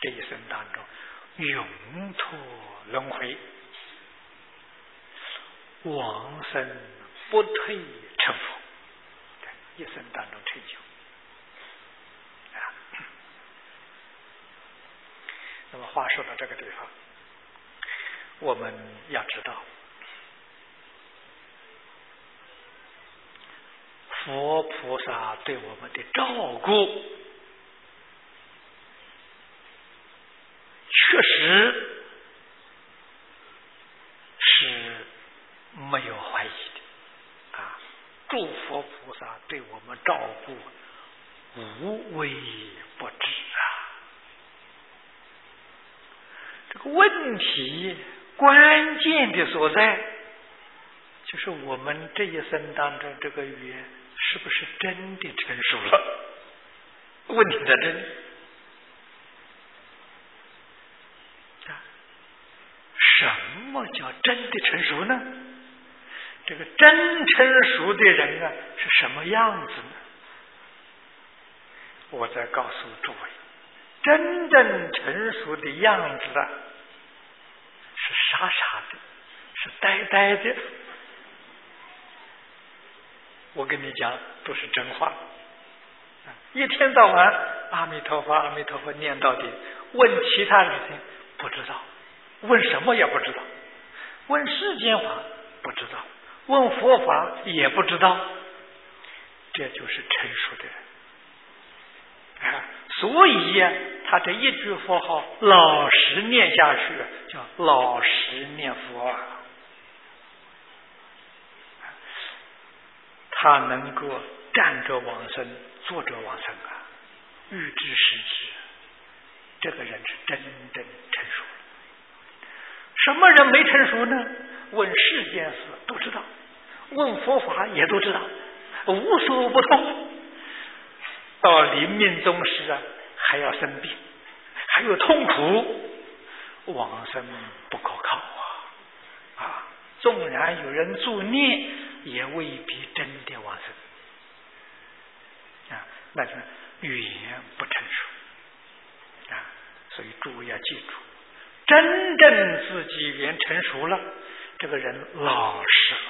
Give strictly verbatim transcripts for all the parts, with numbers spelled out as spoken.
这一生当中永脱轮回，往生不退成佛，一生当中成就。啊，那么话说到这个地方，我们要知道，佛菩萨对我们的照顾，确实是没有怀疑的啊！诸佛菩萨对我们照顾无微不至啊！这个问题关键的所在，就是我们这一生当中这个缘是不是真的成熟了？问题在这里。什么叫真的成熟呢？这个真成熟的人啊，是什么样子呢？我再告诉诸位，真正成熟的样子啊，是傻傻的，是呆呆的。我跟你讲，都是真话。一天到晚阿弥陀佛阿弥陀佛念到底，问其他事情不知道，问什么也不知道，问世间法不知道，问佛法也不知道，这就是成熟的人啊！所以呀、啊，他这一句佛号老实念下去，叫老实念佛啊，他能够站着往生，坐着往生啊，预知时至，这个人是真正成熟了。什么人没成熟呢？问世间事都知道，问佛法也都知道，无所不通。到临命终时啊，还要生病，还有痛苦，往生不可靠啊！啊，纵然有人助念，也未必真的往生啊，那就语言不成熟啊。所以诸位要记住，真正自己语言成熟了，这个人老实了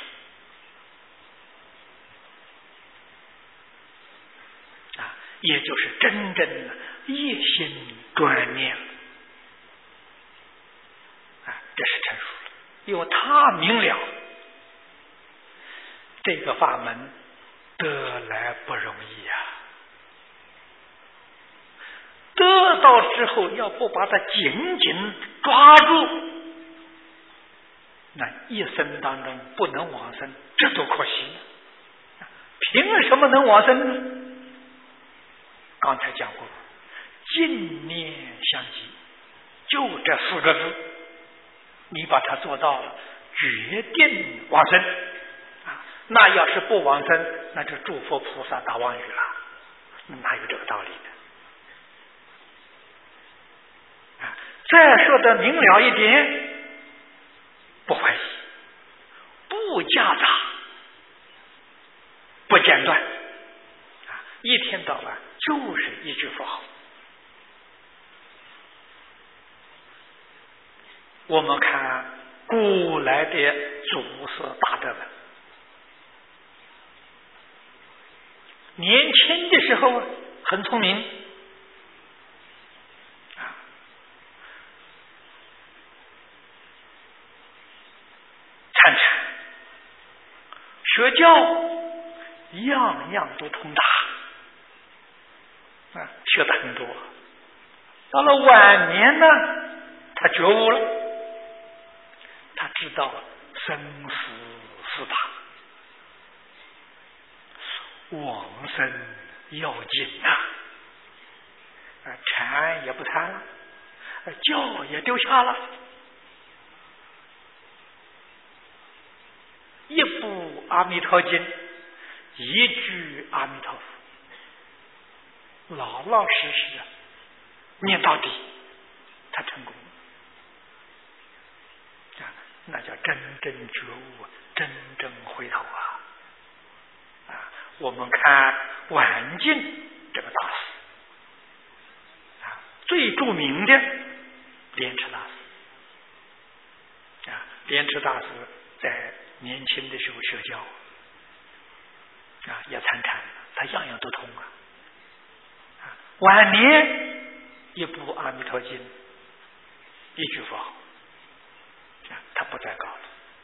啊，也就是真正的一心专念啊，这是成熟了，因为他明了这个法门得来不容易啊，得到之后要不把它紧紧抓住，那一生当中不能往生，这多可惜呢！凭什么能往生呢？刚才讲过，净念相继，就这四个字，你把它做到了，决定往生啊！那要是不往生，那就诸佛菩萨打妄语了，哪有这个道理的啊？再说得明了一点，不怀疑，不夹杂，不间断啊！一天到晚就是一句佛号。我们看古来的祖师大德们，年轻的时候很聪明啊，参禅学教，样样都通达啊，学得很多。到了晚年呢，他觉悟了，他知道生死四大，往生要紧呐、啊！禅也不参了，教也丢下了，一部阿弥陀经，一句阿弥陀佛，老老实实念到底，他成功了。那叫真正觉悟，真正回头啊！啊，我们看晚境这个大师啊， 最著名的莲池大师啊，莲池大师在年轻的时候受教啊，也参禅，他样样都通啊。啊，晚年一部《阿弥陀经》，一句佛号啊，他不再搞了。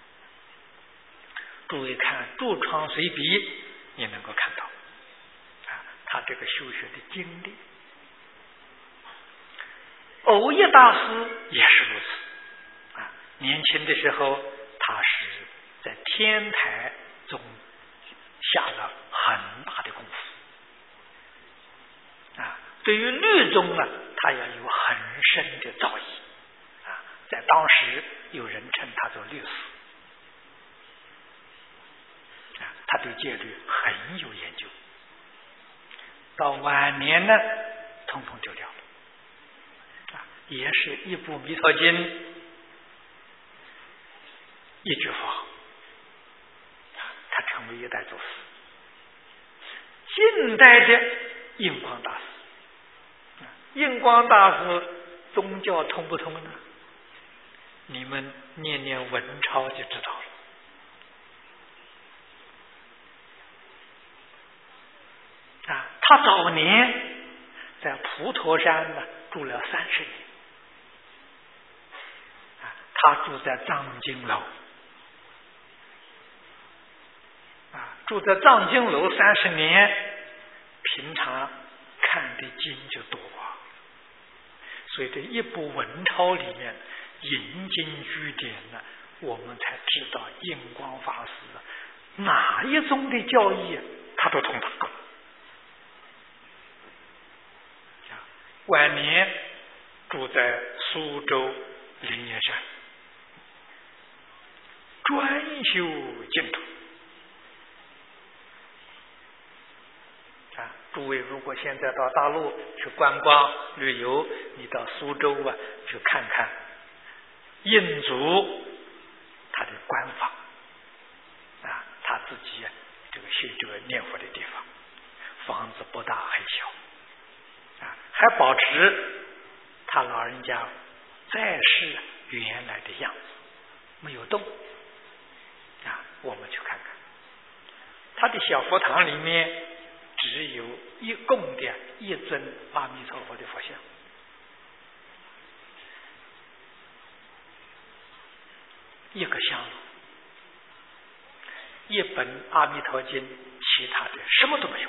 诸位看《住窗随笔》，你能够看到啊，他这个修学的经历。藕益大师也是如此啊，年轻的时候他是在天台中下了很大的功夫啊，对于律宗啊，他也有很深的造诣啊，在当时有人称他做律师啊，他对戒律很有研究。到晚年呢，统统丢掉了啊，也是一部《弥陀经》，一句佛号，他成为一代祖师。近代的印光大师，印光大师宗教通不通呢？你们念念文钞就知道了。啊，他早年在普陀山呢住了三十年，啊，他住在藏经楼，啊，住在藏经楼三十年，平常看的经就多啊，所以这一部文钞里面引经据典呢，我们才知道印光法师哪一宗的教义他都通达。晚年住在苏州灵岩山，专修净土啊！诸位如果现在到大陆去观光旅游，你到苏州啊去看看印祖他的官房啊，他自己这个修这个念佛的地方，房子不大很小。啊，还保持他老人家在世原来的样子，没有动啊。我们去看看他的小佛堂里面，只有一供的一尊阿弥陀佛的佛像，一个香炉，一本阿弥陀经，其他的什么都没有。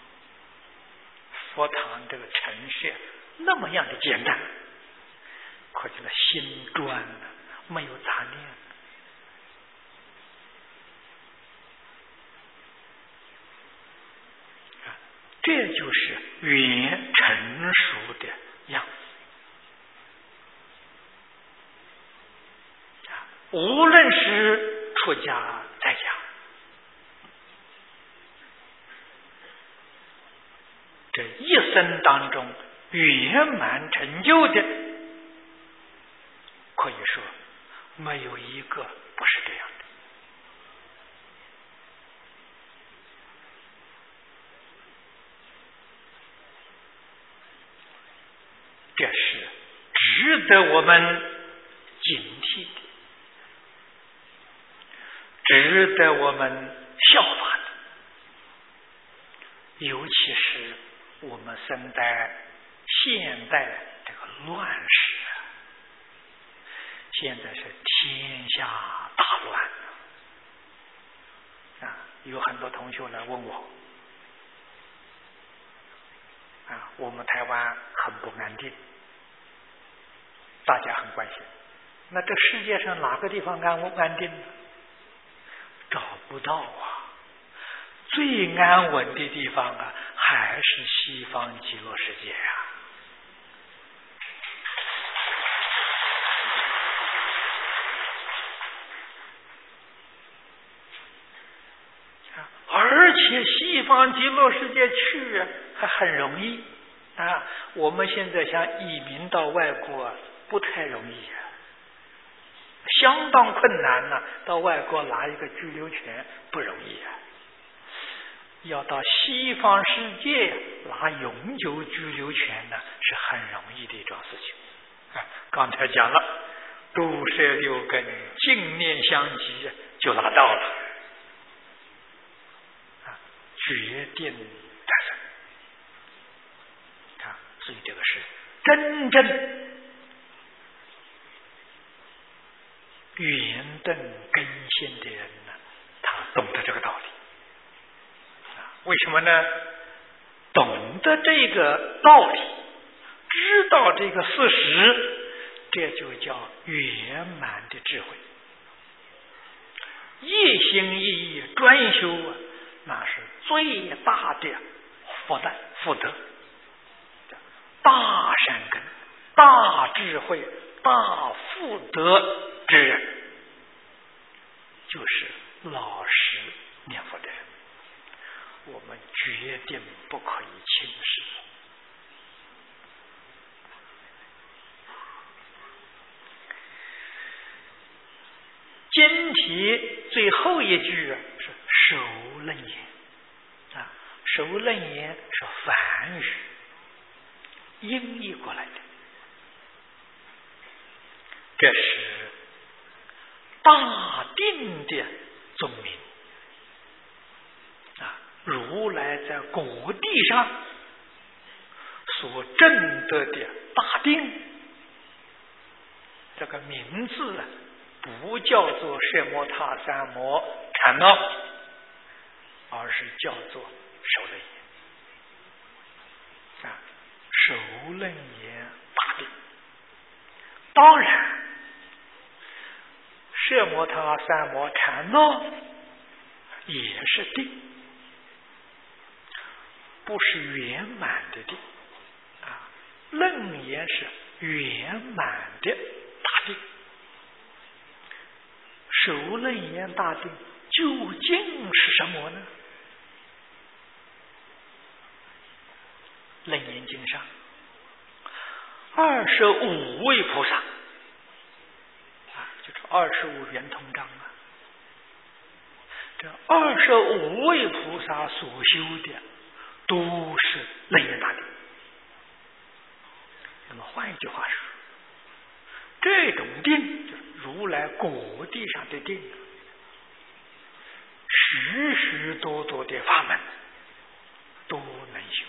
佛堂这个陈设那么样的简单，可见了心专呢，没有杂念。啊，这就是圆成熟的样子。啊，无论是出家在家，这一生当中圆满成就的，可以说没有一个不是这样的。这是值得我们警惕的，值得我们效法的，尤其是我们生在现代这个乱世，现在是天下大乱啊！有很多同学来问我啊，我们台湾很不安定，大家很关心。那这世界上哪个地方安安定呢？找不到啊！最安稳的地方啊，还是西方极乐世界啊！而且西方极乐世界去还很容易啊！我们现在想移民到外国不太容易啊，相当困难呐、啊！到外国拿一个居留权不容易啊！ 要到西方世界拿永久居留权呢，是很容易的一桩事情。啊，刚才讲了，毒舌六根，净念相继就拿到了，啊，决定诞生。啊，所以这个是真正圆顿根性的人呢，他懂得这个道理。为什么呢？懂得这个道理，知道这个事实，这就叫圆满的智慧。一心一意专修啊，那是最大的福德福德，大善根、大智慧、大福德之人，就是老实念佛的人。我们决定不可以轻视。经题最后一句是首楞严啊，首楞严是梵语音译过来的，这是大定的宗名。如来在果地上所证得的大定，这个名字不叫做摄摩他三摩禅那，而是叫做首楞严啊，首楞严大定。当然，摄摩他三摩禅那也是定，不是圆满的定啊，楞严是圆满的大定。首楞严大定究竟是什么呢？楞严经上二十五位菩萨啊，就是二十五圆通章啊，这二十五位菩萨所修的都是楞严大定。那么换一句话说，这种定就是如来果地上的定，许许多多的法门都能修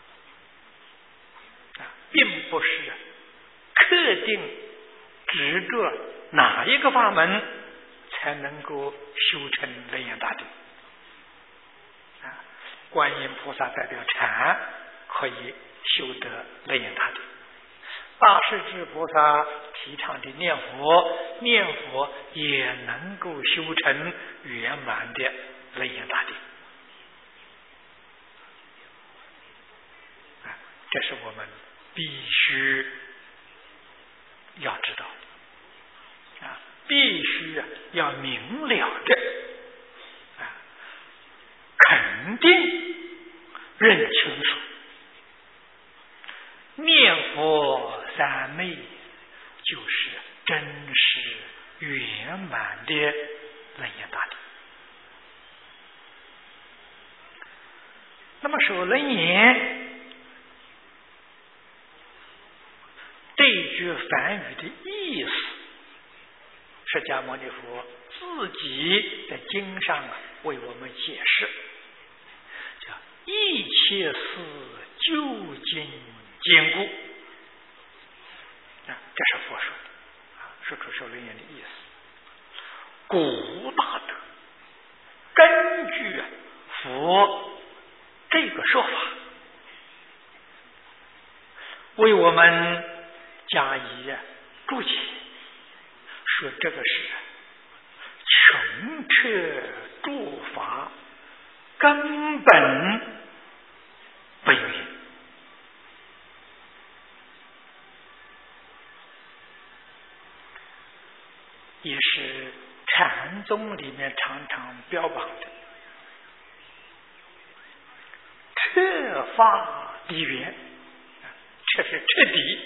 啊，并不是特定指着哪一个法门才能够修成楞严大定啊。观音菩萨代表禅可以修得楞严大定，大势至菩萨提倡的念佛，念佛也能够修成圆满的楞严大定啊，这是我们必须要知道啊，必须要明了的啊，肯定认清楚，念佛三昧就是真实圆满的楞严大定。那么首楞严这句梵语的意思，释迦牟尼佛自己在经上为我们解释，叫一切事究竟坚固啊，这是佛说的啊，说出首楞严的意思。古大德根据佛这个说法，为我们加以注解，说这个是穷彻诸法根本本源，也是禅宗里面常常标榜的彻法底源，这是彻底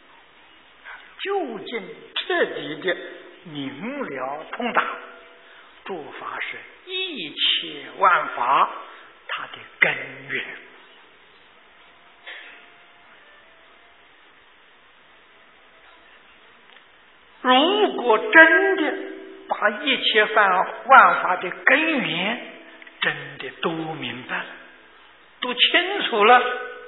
究竟彻底的明了通达，诸法是一切万法它的根源。如果真的把一切万法的根源真的都明白了，都清楚了，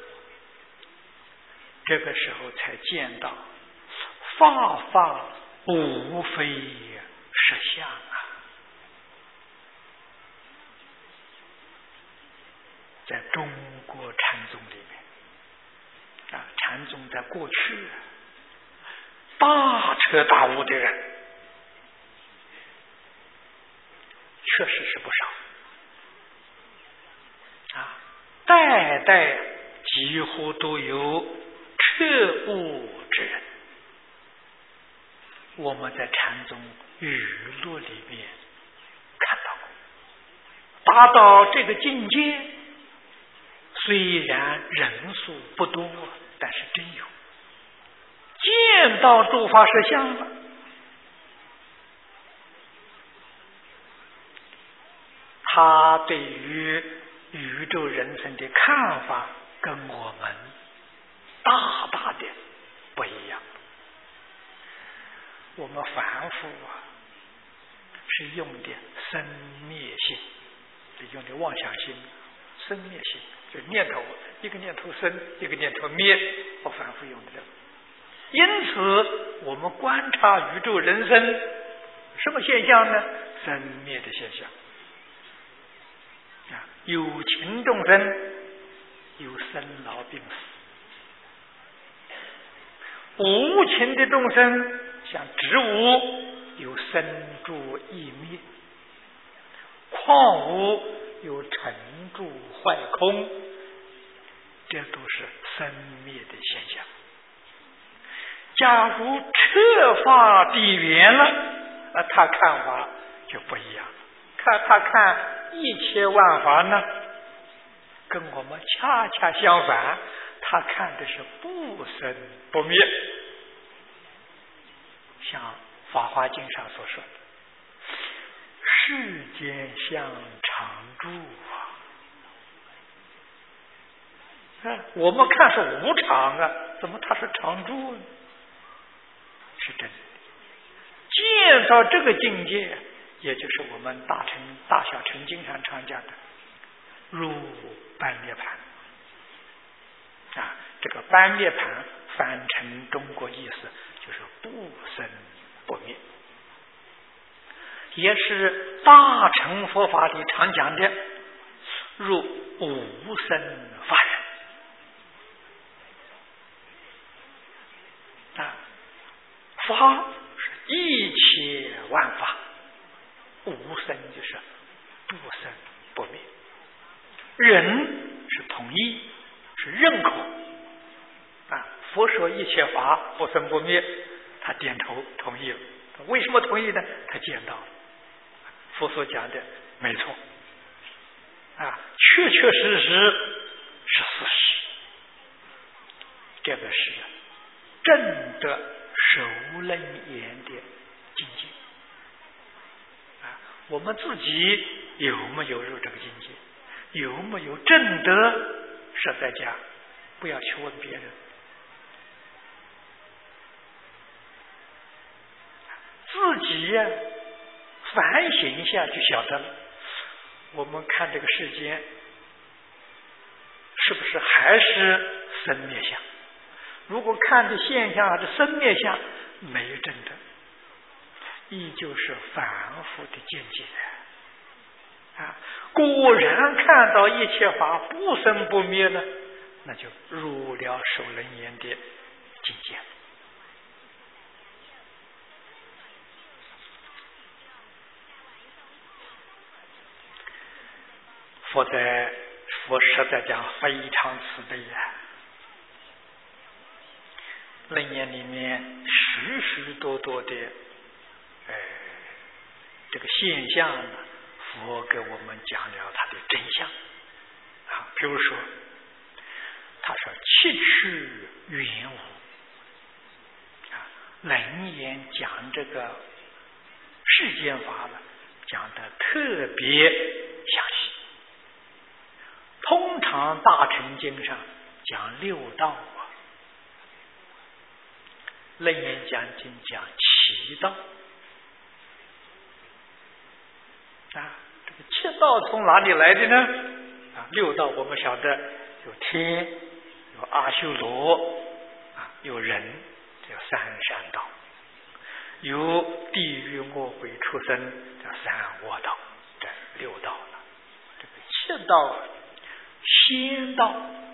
这个时候才见到法法无非实相啊！在中国禅宗里面啊，禅宗在过去大彻大悟的人确实是不少啊，代代几乎都有彻悟之人。我们在禅宗语录里面看到过，达到这个境界，虽然人数不多，但是真有。见到诸法实相了，他对于宇宙人生的看法跟我们大大的不一样。我们凡夫啊，是用的生灭性，是用的妄想心，生灭性就念头，一个念头生，一个念头灭，我凡夫用的这个。因此我们观察宇宙人生什么现象呢？生灭的现象啊，有情众生有生老病死，无情的众生像植物有生住异灭，矿物有成住坏空，这都是生灭的现象。假如彻法地缘了，那他看法就不一样。看他看一切万法呢，跟我们恰恰相反，他看的是不生不灭。像《法华经》上所说的，世间相常住啊，我们看是无常啊，怎么它是常住呢？是真的。见到这个境界，也就是我们大乘大小乘经常常讲的入般涅盘啊，这个般涅盘翻成中国意思就是不生不灭，也是大乘佛法里常讲的入无生法忍啊，法是一切万法，无生就是不生不灭，忍是同意，是认可啊。佛说一切法不生不灭，他点头同意了。为什么同意呢？他见到了佛所讲的没错啊，确确实实是事实。这个是证得首楞严的境界啊。我们自己有没有入这个境界？有没有证得？实在讲，不要去问别人，自己呀、啊、反省一下就晓得了。我们看这个世间是不是还是生灭相？如果看的现象还是生灭相，没有证得，依旧是凡夫的见解啊。果然看到一切法不生不灭呢，那就入了首楞严的境界。佛在佛实在讲非常慈悲啊，楞严里面许许多多的呃这个现象呢，佛给我们讲了它的真相啊。比如说他说七趣圆无啊，楞严讲这个世间法了，讲的特别详细。通常大乘经上讲六道啊，楞严讲经讲七道啊。这个七道从哪里来的呢？啊，六道我们晓得有天，有阿修罗啊，有人，叫三善道；有地狱、恶鬼、畜生，叫三恶道。这六道了。这个七道，仙道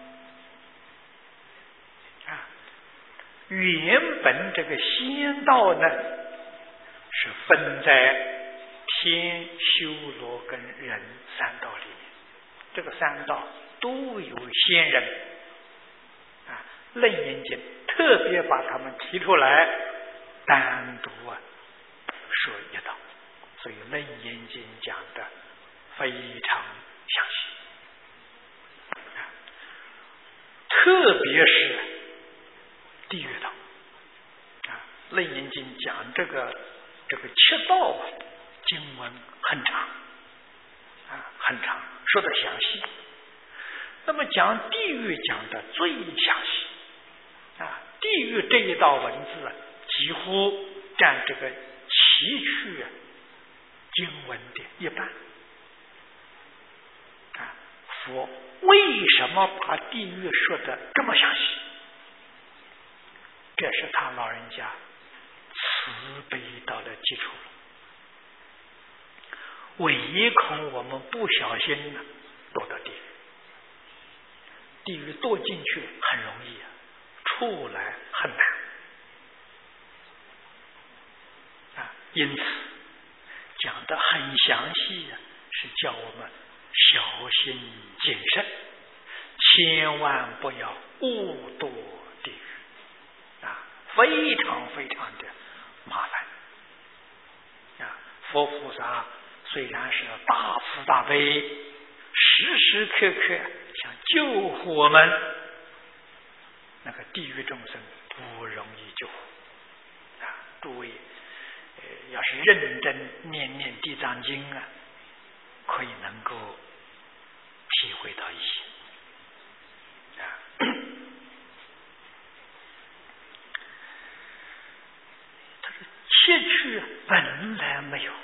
啊，原本这个仙道呢，是分在天、修罗跟人三道里面。这个三道都有仙人啊，楞严经特别把他们提出来，单独啊说一道，所以楞严经讲的非常详细啊，特别是地狱道啊，楞严经讲这个这个七道啊，经文很长啊，很长，说的详细。那么讲地狱讲的最详细啊，地狱这一道文字啊，几乎占这个奇趣啊经文的一半啊。佛为什么把地狱说的这么详细？这是他老人家慈悲到了基础了。唯恐我们不小心呢堕到地狱，地狱堕进去很容易啊，出来很难啊。因此讲得很详细啊，是叫我们小心谨慎，千万不要误堕地狱啊，非常非常的麻烦啊。佛菩萨虽然是大慈大悲，时时刻刻想救护我们，那个地狱众生不容易救护啊！诸位，呃，要是认真念念地藏经啊，可以能够体会到一些啊。他说：“切去本来没有。”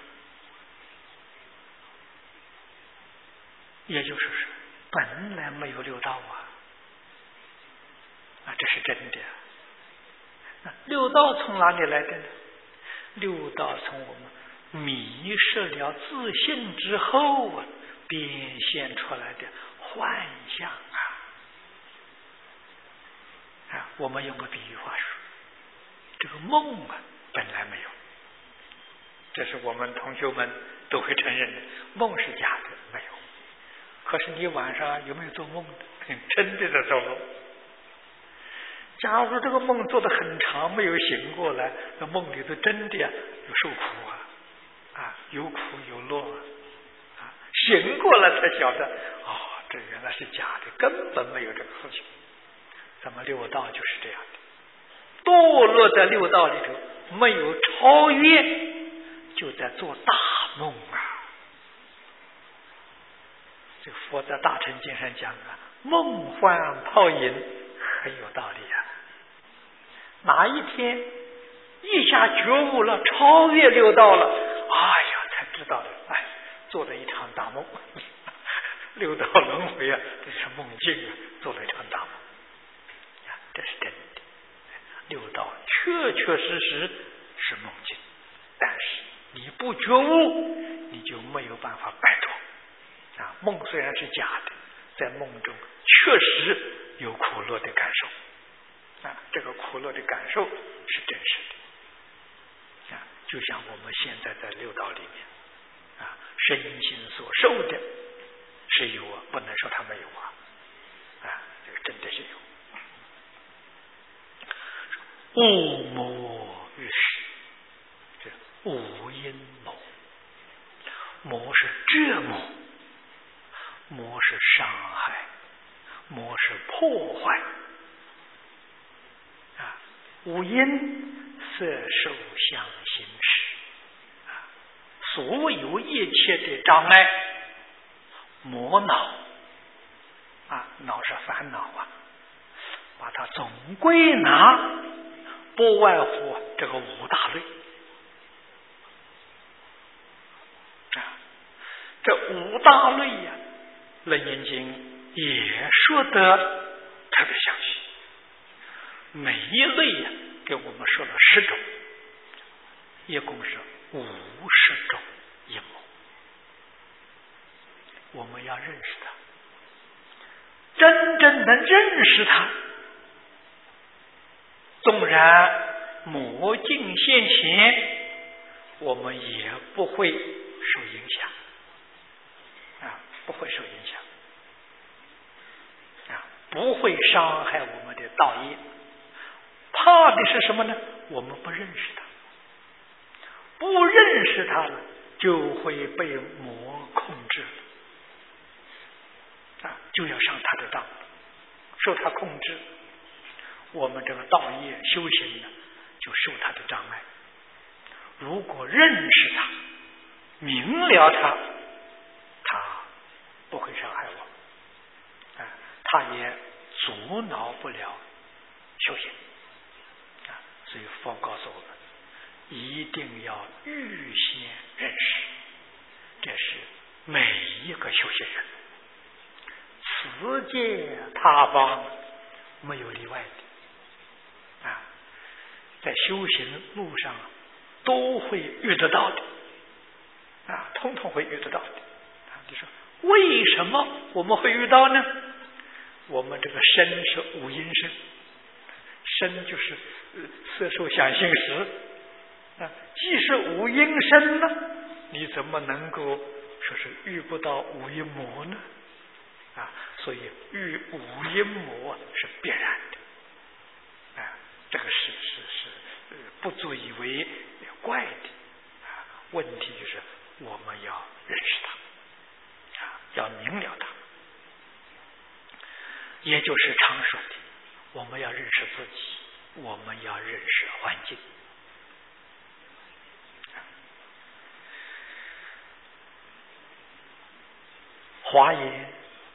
也就是说，本来没有六道啊，啊，这是真的。那六道从哪里来的呢？六道从我们迷失了自信之后啊，变现出来的幻象啊。啊，我们用个比喻话说，这个梦啊，本来没有，这是我们同学们都会承认的，梦是假的，没有。可是你晚上有没有做梦的？真的在做梦。假如这个梦做得很长，没有醒过来，那梦里头真的有受苦啊，啊，有苦有乐啊，醒过来才晓得，哦，这原来是假的，根本没有这个事情。咱们六道就是这样的，堕落在六道里头，没有超越，就在做大梦啊。这个佛在大乘经上讲啊，梦幻泡影很有道理啊。哪一天一下觉悟了，超越六道了，哎呀，才知道了，哎，做了一场大梦。六道轮回啊，这是梦境啊，做了一场大梦。呀，这是真的。六道确确实实是梦境，但是你不觉悟，你就没有办法摆脱。啊，梦虽然是假的，在梦中确实有苦乐的感受，啊，这个苦乐的感受是真实的，啊，就像我们现在在六道里面，啊，身心所受的是有啊，不能说它没有啊，啊，这个真的是有。无魔于世，这无因魔，魔是折磨。魔是伤害，魔是破坏啊！无因色受想行识啊，所有一切的障碍，魔恼啊， 恼是烦恼啊，把它总归纳，不外乎这个五大类啊。这五大类呀、啊，《楞严经》也说得特别详细，每一类呀、啊，给我们说了十种，一共是五十种阴谋。我们要认识它，真正的认识它，纵然魔镜现前，我们也不会受影响啊，不会受影响啊，不会伤害我们的道业。怕的是什么呢？我们不认识它，不认识它了，就会被魔控制啊，就要上他的当，受他控制，我们这个道业修行呢，就受他的障碍。如果认识他，明了他，他不会伤害我，啊，他也阻挠不了修行啊。所以佛告诉我们，一定要预先认识，这是每一个修行人，此界他方没有例外的啊，在修行路上都会遇得到的啊，通通会遇得到的啊。你说为什么我们会遇到呢？我们这个身是五阴身，身就是色受想行识啊，既是五阴身呢，你怎么能够说是遇不到五阴魔呢？啊，所以遇五阴魔是必然的啊，这个是是是呃不足以为怪的啊。问题就是我们要认识它啊，要明了它，也就是常说的，我们要认识自己，我们要认识环境。华严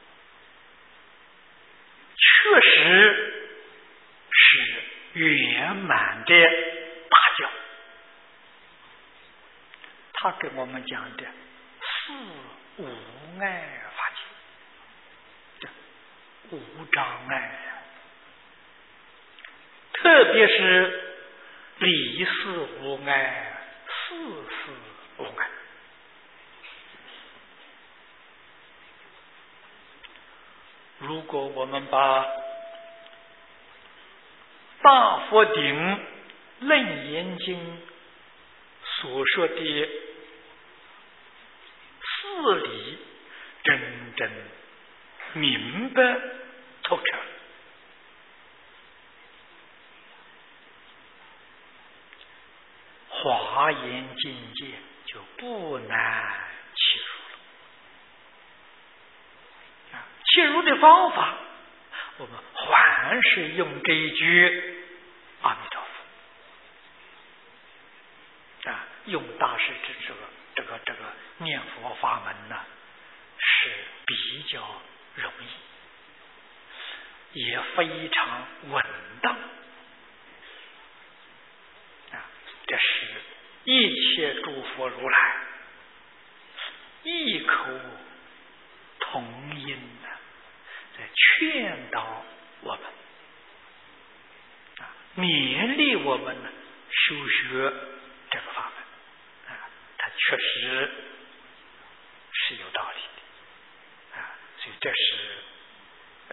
确实是圆满的大教，他给我们讲的四无碍法界，无障碍，特别是理事无碍，事事无碍。如果我们把大佛顶楞严经所说的四理真正明白透彻，华严境界就不难切入了。切入的方法，我们还是用这一句阿弥陀佛啊，用大师之这个这个这个念佛法门呢，是比较容易，也非常稳当啊。这是一切诸佛如来异口同音的，在劝导我们啊，勉励我们呢修学这个法门啊，它确实是有道理的啊，所以这是呃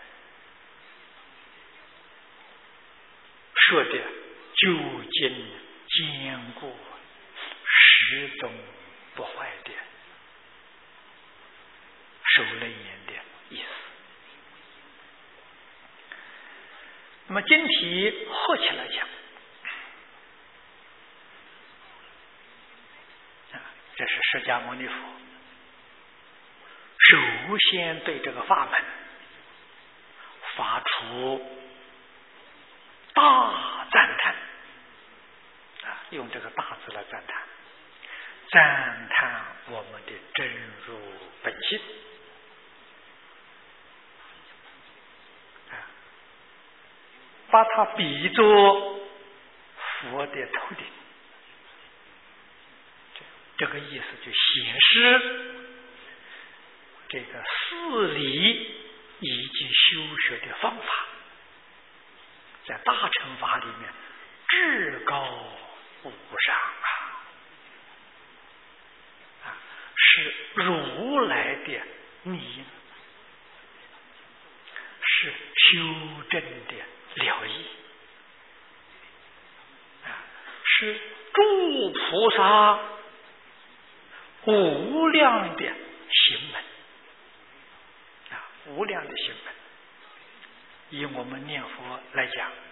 说的究竟坚固、始终不坏的受楞严的意思。那么经题合起来讲啊，这是释迦牟尼佛首先对这个法门发出大赞叹啊，用这个大字来赞叹，赞叹我们的真如本性。 把它比作佛的头顶，这个意思就显示这个事理以及修学的方法，在大乘法里面至高无上啊！啊，是如来的密，是修正的了义啊，是诸菩萨无量的行门啊，无量的行门。以我们念佛来讲，